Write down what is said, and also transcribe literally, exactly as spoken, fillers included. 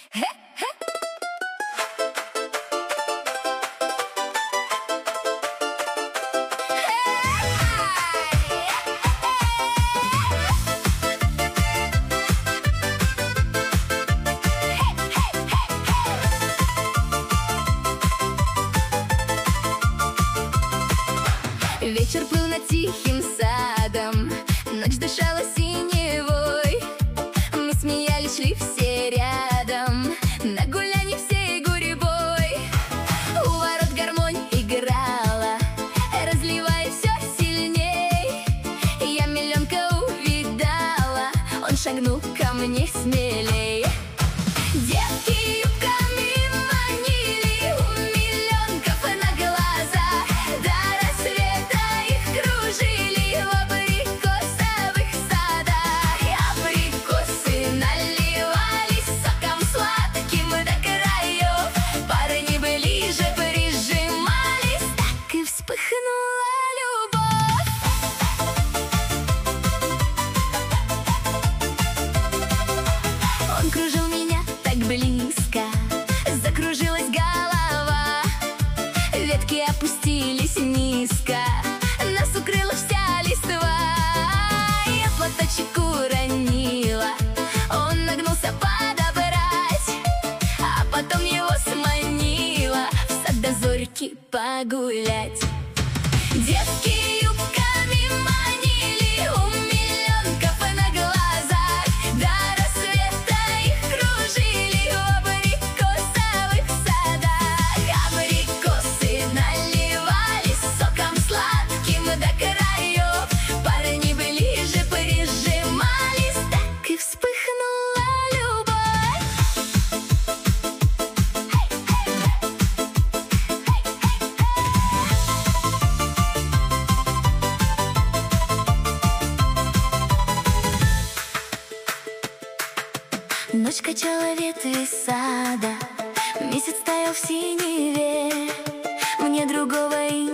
Вечер плыл над тихим садом, ночь дышала синевой. Мы смеялись, шли все рядом, на гуляне всей гурьбой. У ворот гармонь играла, разливая все сильней. Я миллионка увидала, он шагнул ко мне смелей. Девки юбками манили, у миллионков на глазах. До рассвета их кружили в абрикосовых садах. Абрикосы наливались соком сладким до краев. Парни ближе прижимались, так и вспыхнула любовь. Он кружил меня так близко, закружилась голова. Ветки опустились низко, нас укрыла вся листва. Я платочек уронила, он нагнулся подобрать, а потом его сманила в сад до зорьки погулять. Девки юбками манили, у миллионков на глазах. До рассвета их кружили в абрикосовых садах. Абрикосы наливались соком сладким до краев. Парни ближе прижимались, так и вспыхнула любовь. Ночь качала ветви сада, месяц стоял в синеве. Мне другого и